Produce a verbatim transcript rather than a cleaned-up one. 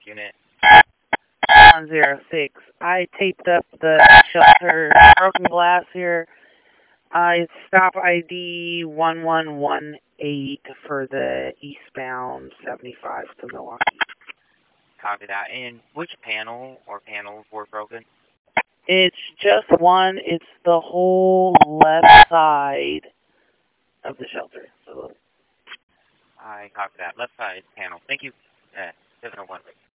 unit. one zero six. I taped up the shelter broken glass here. Uh, it's stop I D one one one eight for the eastbound seventy-five to Milwaukee. Copy that. And which panel or panels were broken? It's just one. It's the whole left side of the shelter. So I copy that. Left side panel. Thank you. Uh, seven oh one.